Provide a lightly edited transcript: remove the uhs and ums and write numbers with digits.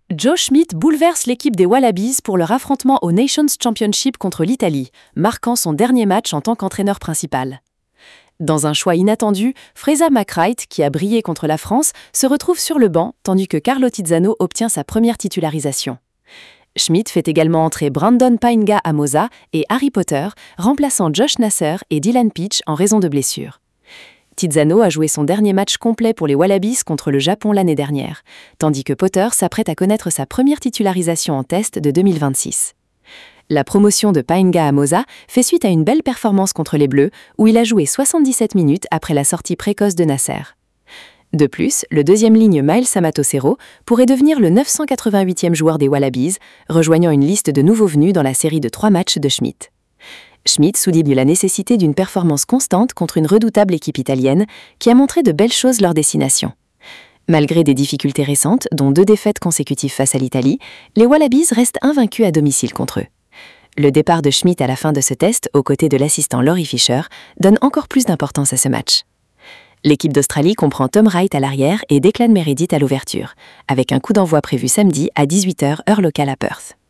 Joe Schmidt bouleverse l'équipe des Wallabies pour leur affrontement au Nations Championship contre l'Italie, marquant son dernier match en tant qu'entraîneur principal. Dans un choix inattendu, Fraser McReight, qui a brillé contre la France, se retrouve sur le banc, tandis que Carlo Tizzano obtient sa première titularisation. Schmidt fait également entrer Brandon Paenga-Amosa et Harry Potter, remplaçant Josh Nasser et Dylan Peach en raison de blessures. Tizzano a joué son dernier match complet pour les Wallabies contre le Japon l'année dernière, tandis que Potter s'apprête à connaître sa première titularisation en test de 2026. La promotion de Paenga-Amosa fait suite à une belle performance contre les Bleus, où il a joué 77 minutes après la sortie précoce de Nasser. De plus, le deuxième ligne Miles Amatosero pourrait devenir le 988e joueur des Wallabies, rejoignant une liste de nouveaux venus dans la série de 3 matchs de Schmidt. Schmidt souligne la nécessité d'une performance constante contre une redoutable équipe italienne qui a montré de belles choses lors des 6 nations. Malgré des difficultés récentes, dont 2 défaites consécutives face à l'Italie, les Wallabies restent invaincus à domicile contre eux. Le départ de Schmidt à la fin de ce test, aux côtés de l'assistant Laurie Fisher, donne encore plus d'importance à ce match. L'équipe d'Australie comprend Tom Wright à l'arrière et Declan Meredith à l'ouverture, avec un coup d'envoi prévu samedi à 18h heure locale à Perth.